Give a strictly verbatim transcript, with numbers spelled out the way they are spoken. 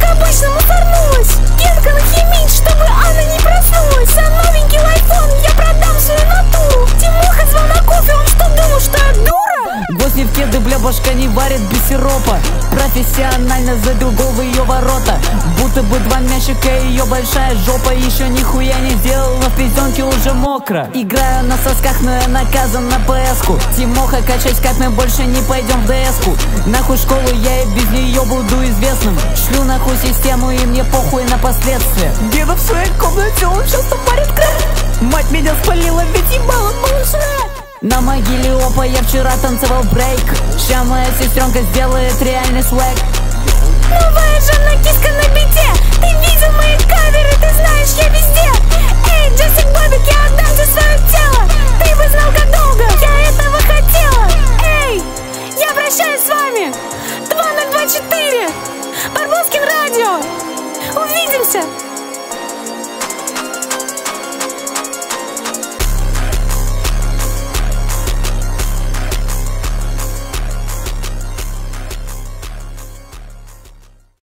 обычно мусорнулась. Генка нахимить, чтобы она не проснулась. А новенький лайфон я продам свою натуру. Тимоха звал на кофе, он что думал, что я дура? Гвоздь не в кеды, бля, башка не варит без сиропа. Профессионально забил гол в ее ворота. Будто бы два мячика и ее большая жопа. Еще нихуя не сделала, в пизденке уже мокро. Играю на сосках, но я наказан на пэ-эску. Тимоха, качай скайп, мы больше не пойдем в дэ-эску. Нахуй школу, я и без нее буду известным. Шлю нахуй систему и мне похуй на последствия. Деда в своей комнате, он сейчас топарит крэк. Мать меня спалила, ведь ебала малыша. На могиле опа я вчера танцевал брейк. Ща моя сестренка сделает реальный свэг. Новая жена киска на бите. Ты видел мои каверы, ты знаешь, я везде. Эй, Джессик Бобик, я отдам тебе свое тело. Ты бы знал, как долго я этого хотела. Эй, я прощаюсь с вами. Два ноль два четыре Барбоскин радио. Увидимся.